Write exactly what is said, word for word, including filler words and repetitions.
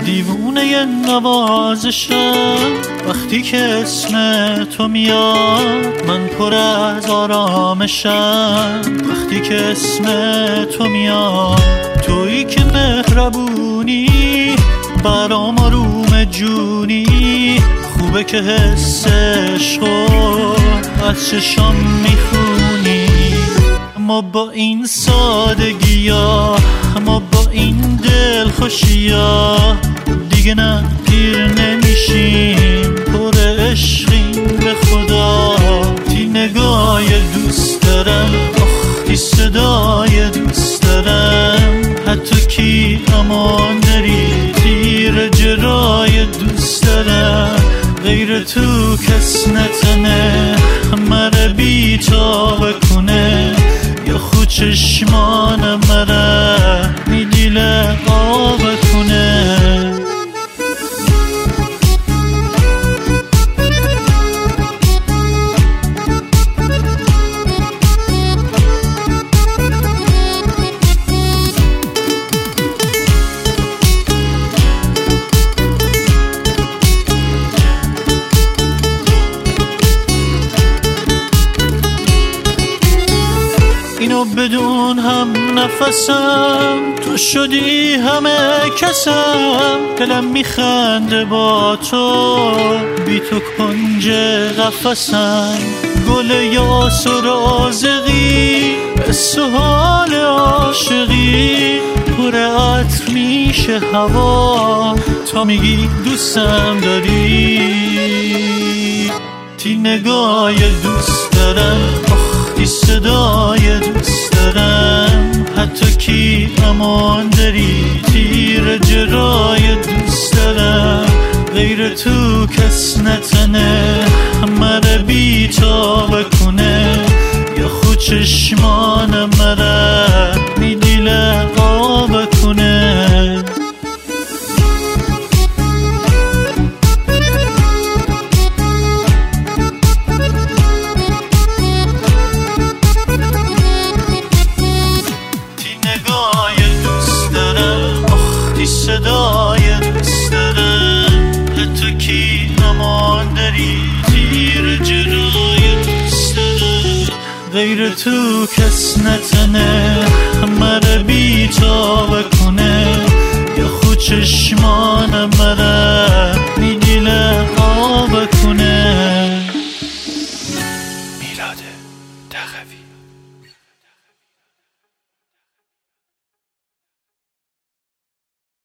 دیوونه نوازشم وقتی که اسم تو میاد، من پر از آرامشم وقتی که اسم تو میاد. تویی که مهربونی برام آروم جونی، خوبه که حس عشقو از چشام میخونی. ما با این سادگی‌ها، ما با این دل خوشی‌ها دیگه نه پیر نمیشیم، پر عشقیم به خدا. تی نگاه دوست دارم، آخ صدای دوست دارم، حتی کی امان داری تیر جرای دوست دارم. غیر تو کس نتنه مره بی تا بکنه، یا خود چشمان مره میدیل آب کنه. اینو بدون هم نفسم، تو شدی همه کسم. دلم میخنده با تو، بی تو کنج قفسم. گل یاس و رازقی، حس و حال عاشقی، پر عطر میشه هوا تا میگی دوستم داری. تی نگاه دوست دارم، آخ صدای دوست دارم، حتی کی امان داری تیر جرای دوست دارم. غیر تو کس نتنه مره بی تا بکنه، یا خود چشمان مره میدیل آب کنه. صدای دوست دارم، حتی کی امان داری تیر جرای دوست دارم. غیر تو کس نتنه